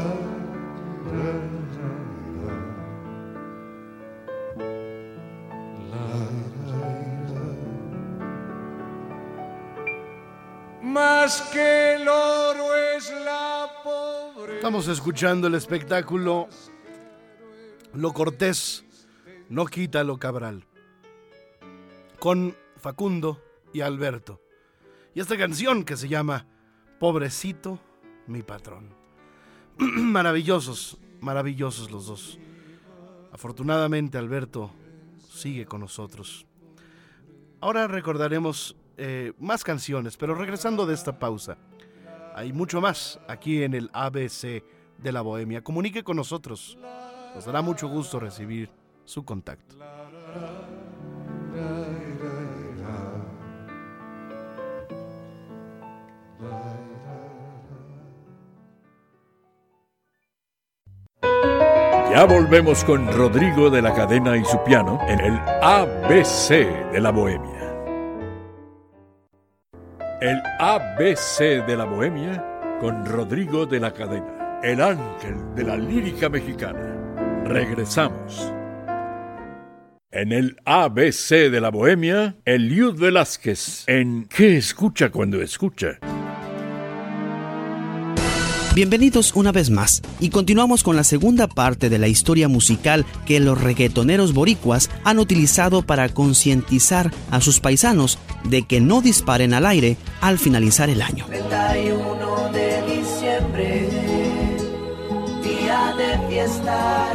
Más que el oro es la pobreza. Estamos escuchando el espectáculo Lo Cortés no quita lo Cabral, con Facundo y Alberto. Y esta canción que se llama Pobrecito mi patrón. Maravillosos, maravillosos los dos. Afortunadamente Alberto sigue con nosotros. Ahora recordaremos eh, más canciones, pero regresando de esta pausa, hay mucho más aquí en el A B C de la Bohemia. Comunique con nosotros, nos dará mucho gusto recibir su contacto. Ya volvemos con Rodrigo de la Cadena y su piano en el A B C de la Bohemia. El A B C de la Bohemia con Rodrigo de la Cadena, el ángel de la lírica mexicana. Regresamos. En el A B C de la Bohemia, Eliud Velázquez en ¿Qué escucha cuando escucha? Bienvenidos una vez más y continuamos con la segunda parte de la historia musical que los reggaetoneros boricuas han utilizado para concientizar a sus paisanos de que no disparen al aire al finalizar el año. treinta y uno de diciembre, día de fiesta,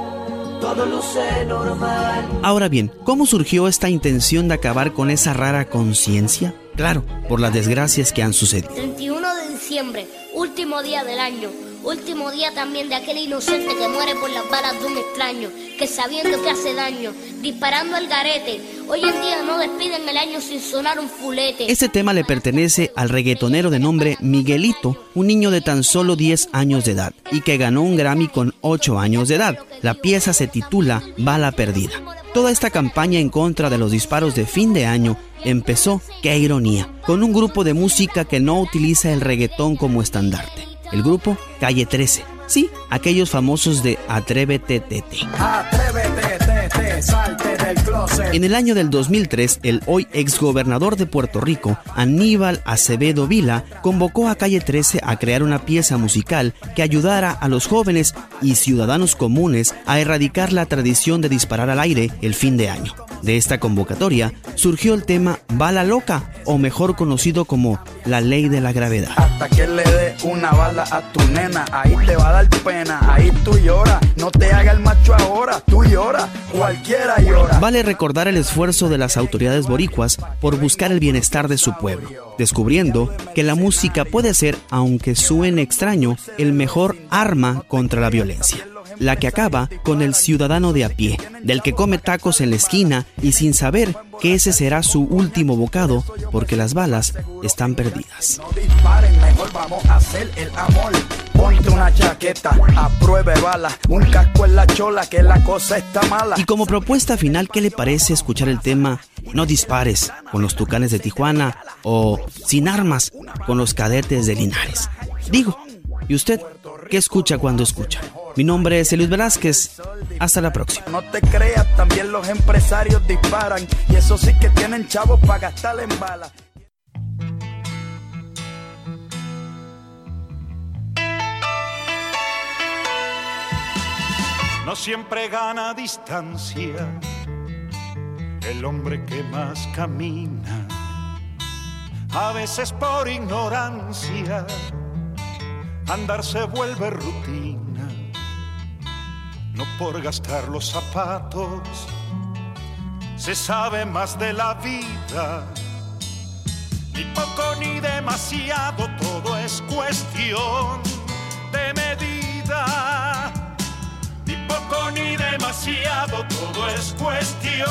todo luce normal. Ahora bien, ¿cómo surgió esta intención de acabar con esa rara conciencia? Claro, por las desgracias que han sucedido. treinta y uno de diciembre, último día del año, último día también de aquel inocente que muere por las balas de un extraño, que sabiendo que hace daño, disparando al garete, hoy en día no despiden el año sin sonar un fulete. Este tema le pertenece al reggaetonero de nombre Miguelito, un niño de tan solo diez años de edad, y que ganó un Grammy con ocho años de edad. La pieza se titula Bala Perdida. Toda esta campaña en contra de los disparos de fin de año empezó, qué ironía, con un grupo de música que no utiliza el reggaetón como estandarte. El grupo Calle trece. Sí, aquellos famosos de Atrévete Tete. Atrévete, tete, salte del closet. En el año del dos mil tres, el hoy exgobernador de Puerto Rico, Aníbal Acevedo Vila, convocó a Calle trece a crear una pieza musical que ayudara a los jóvenes y ciudadanos comunes a erradicar la tradición de disparar al aire el fin de año. De esta convocatoria surgió el tema Bala Loca, o mejor conocido como La Ley de la Gravedad. Hasta que le dé una bala a tu nena, ahí te va a dar pena, ahí tú lloras, no te haga el macho ahora, tú lloras, cualquiera llora. Vale recordar el esfuerzo de las autoridades boricuas por buscar el bienestar de su pueblo, descubriendo que la música puede ser, aunque suene extraño, el mejor arma contra la violencia. La que acaba con el ciudadano de a pie, del que come tacos en la esquina y sin saber que ese será su último bocado porque las balas están perdidas. No disparen, mejor vamos a hacer el amor. Ponte una chaqueta, a prueba de bala, un casco en la chola que la cosa está mala. Y como propuesta final, ¿qué le parece escuchar el tema No dispares con los Tucanes de Tijuana o Sin armas con los Cadetes de Linares? Digo, ¿y usted qué escucha cuando escucha? Mi nombre es Eliud Velázquez. Hasta la próxima. No te creas, también los empresarios disparan. Y eso sí que tienen chavos para gastar en balas. No siempre gana distancia el hombre que más camina. A veces por ignorancia andar se vuelve rutina. No por gastar los zapatos se sabe más de la vida. Ni poco ni demasiado, todo es cuestión de medida. Ni poco ni demasiado, todo es cuestión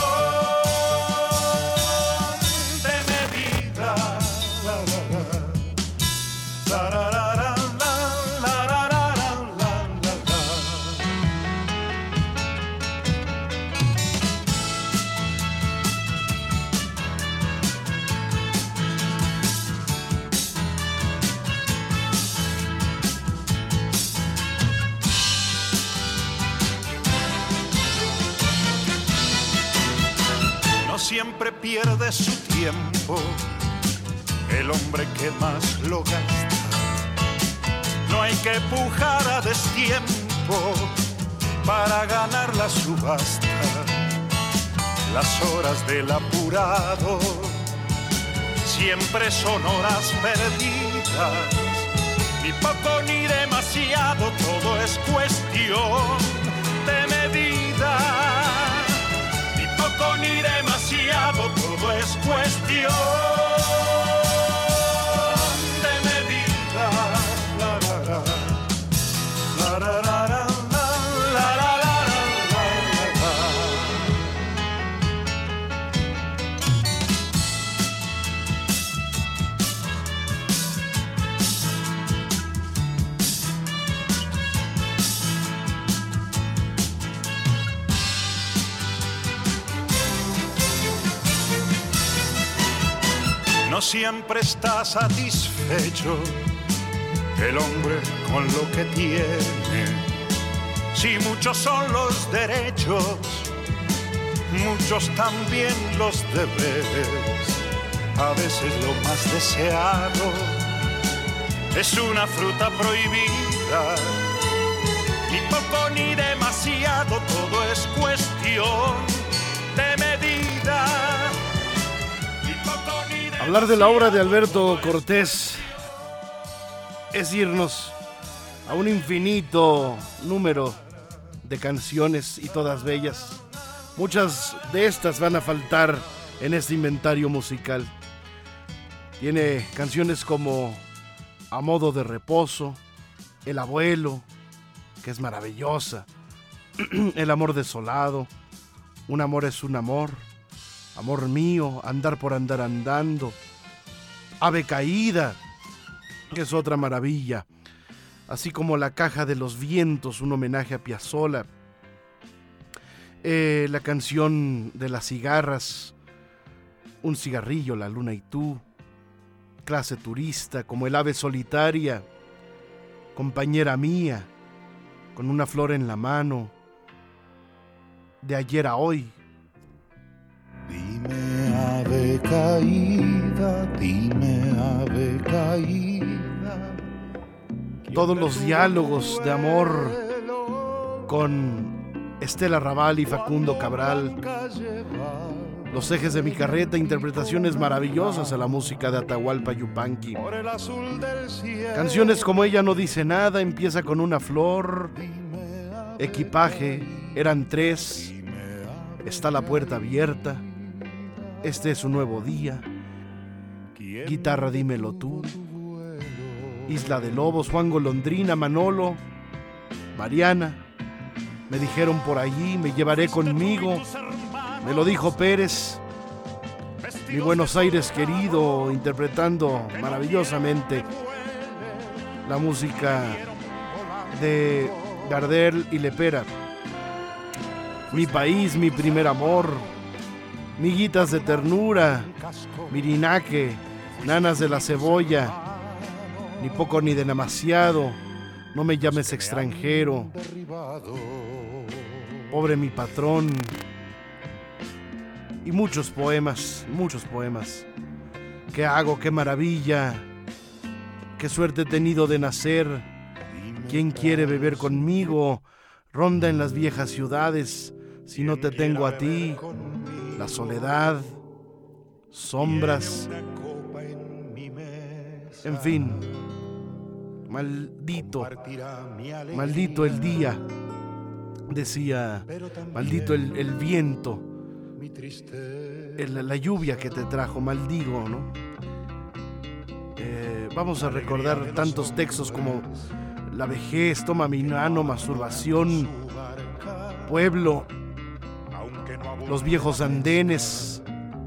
de medida. La, la, la. La, la, la, la, la, la, la, la, la, la. No siempre pierde su tiempo el hombre que más lo gasta. No hay que pujar a destiempo para ganar la subasta. Las horas del apurado siempre son horas perdidas. Ni poco ni demasiado, todo es cuestión de medida. Ni poco ni demasiado, todo es cuestión de medida. La, la, la. La, la, la, la, la, la, la, la, la. No siempre está satisfecho el hombre con lo que tiene. Si muchos son los derechos, muchos también los deberes. A veces lo más deseado es una fruta prohibida. Ni poco ni demasiado, todo es cuestión de medida. Hablar de la obra de Alberto Cortés es irnos a un infinito número de canciones y todas bellas. Muchas de estas van a faltar en este inventario musical. Tiene canciones como A modo de reposo, El abuelo, que es maravillosa, El amor desolado, Un amor es un amor, Amor mío, Andar por andar andando, Ave caída, que es otra maravilla, así como La caja de los vientos, un homenaje a Piazzolla, eh, la canción de las cigarras, Un cigarrillo, La luna y tú, Clase turista, como El ave solitaria, Compañera mía, Con una flor en la mano, De ayer a hoy. Dime ave caída, dime ave caída. Todos los diálogos de amor con Estela Raval y Facundo Cabral. Los ejes de mi carreta, interpretaciones maravillosas a la música de Atahualpa Yupanqui. Canciones como Ella no dice nada, Empieza con una flor, Equipaje, Eran tres, Está la puerta abierta, Este es un nuevo día, Guitarra dímelo tú, Isla de Lobos, Juan Golondrina, Manolo, Mariana, Me dijeron por allí, Me llevaré conmigo, Me lo dijo Pérez, Mi Buenos Aires querido, interpretando maravillosamente la música de Gardel y Lepera. Mi país, mi primer amor, Miguitas de ternura, Mirinaque, Nanas de la cebolla, Ni poco ni de demasiado, no me llames extranjero, pobre mi patrón, y muchos poemas, muchos poemas. ¿Qué hago? ¡Qué maravilla! ¡Qué suerte he tenido de nacer! ¿Quién quiere beber conmigo? Ronda en las viejas ciudades, si no te tengo a ti. La soledad, sombras, en fin, maldito, maldito el día, decía, maldito el, el viento, el, la lluvia que te trajo, maldigo, ¿no? Eh, vamos a recordar tantos textos como la vejez, toma mi mano, masturbación, pueblo, los viejos andenes.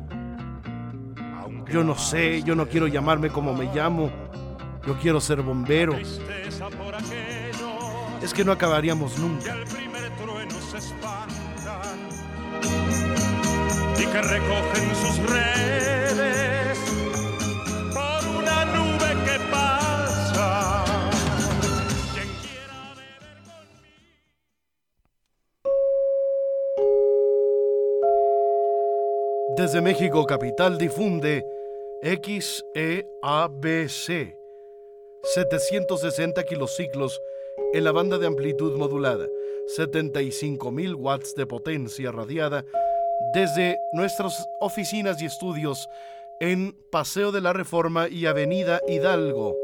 Yo no sé, yo no quiero llamarme como me llamo, yo quiero ser bombero. Es que no acabaríamos nunca. Y que recogen sus redes por una nube que pasa. Desde México capital difunde X E A B C, setecientos sesenta kilociclos en la banda de amplitud modulada, setenta y cinco mil watts de potencia radiada desde nuestras oficinas y estudios en Paseo de la Reforma y Avenida Hidalgo.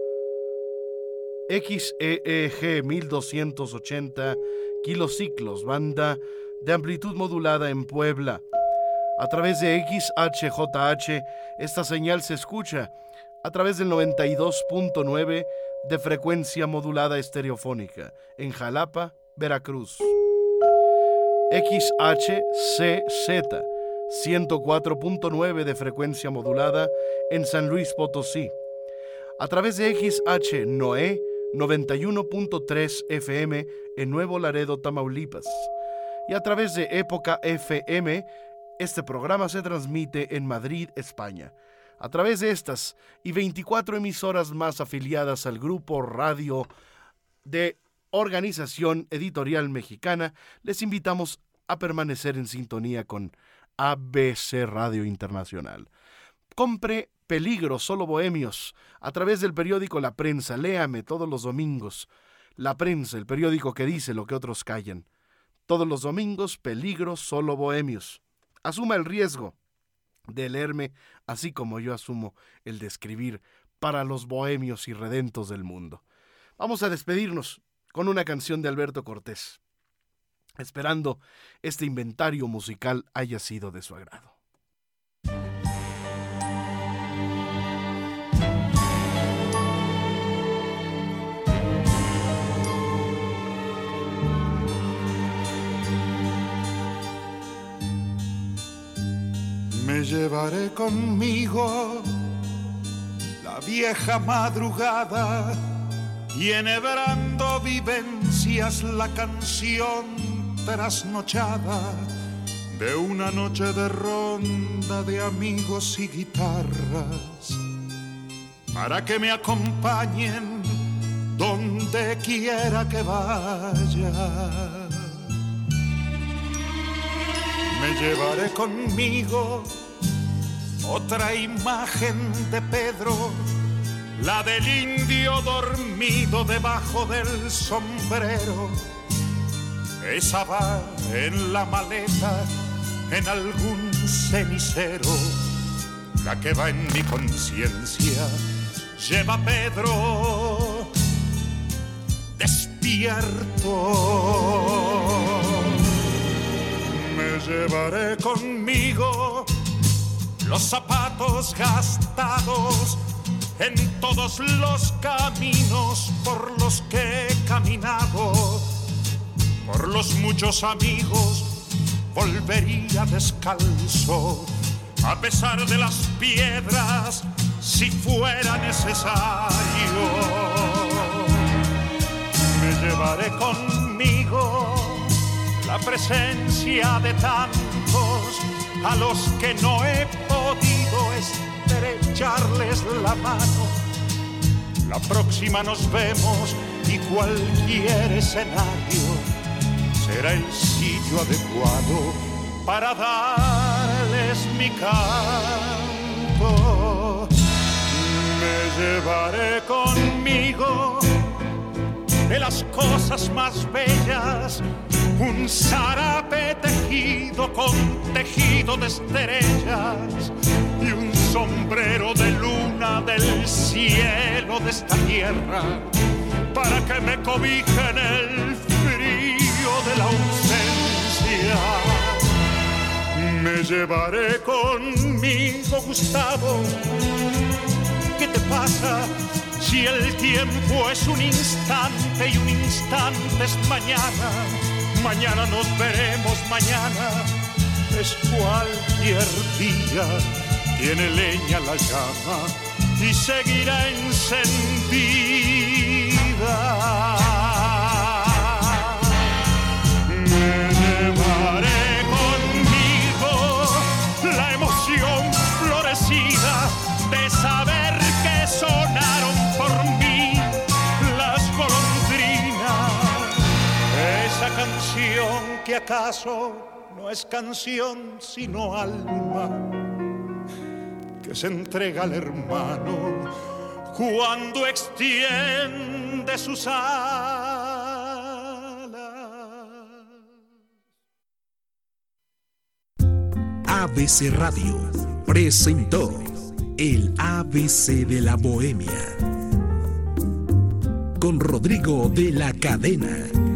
X E E G mil doscientos ochenta kilociclos, banda de amplitud modulada en Puebla. A través de X H J H, esta señal se escucha a través del noventa y dos punto nueve de frecuencia modulada estereofónica en Jalapa, Veracruz. X H C Z, ciento cuatro punto nueve de frecuencia modulada en San Luis Potosí. A través de X H Noé, noventa y uno punto tres F M en Nuevo Laredo, Tamaulipas. Y a través de Época F M, este programa se transmite en Madrid, España. A través de estas y veinticuatro emisoras más afiliadas al grupo radio de Organización Editorial Mexicana, les invitamos a permanecer en sintonía con A B C Radio Internacional. Compre Peligro, solo bohemios, a través del periódico La Prensa. Léame todos los domingos. La Prensa, el periódico que dice lo que otros callan. Todos los domingos, Peligro, solo bohemios. Asuma el riesgo de leerme, así como yo asumo el de escribir para los bohemios y redentos del mundo. Vamos a despedirnos con una canción de Alberto Cortés, esperando este inventario musical haya sido de su agrado. Me llevaré conmigo la vieja madrugada y enhebrando vivencias la canción trasnochada de una noche de ronda de amigos y guitarras para que me acompañen donde quiera que vaya. Me llevaré conmigo otra imagen de Pedro, la del indio dormido debajo del sombrero. Esa va en la maleta, en algún cenicero. La que va en mi conciencia lleva a Pedro despierto. Me llevaré conmigo los zapatos gastados en todos los caminos por los que he caminado. Por los muchos amigos volvería descalzo, a pesar de las piedras, si fuera necesario. Me llevaré conmigo la presencia de tantos a los que no he podido estrecharles la mano. La próxima nos vemos y cualquier escenario será el sitio adecuado para darles mi canto. Me llevaré conmigo de las cosas más bellas un zarape tejido con tejido de estrellas y un sombrero de luna del cielo de esta tierra para que me cobije en el frío de la ausencia. Me llevaré conmigo, Gustavo. ¿Qué te pasa si el tiempo es un instante y un instante es mañana? Mañana nos veremos, mañana es cualquier día. Tiene leña la llama y seguirá encendida. Me llevaré conmigo la emoción florecida de saber que sonaron por mí las golondrinas. Esa canción que acaso no es canción sino alma, que se entrega al hermano cuando extiende sus alas. A B C Radio presentó el A B C de la Bohemia con Rodrigo de la Cadena.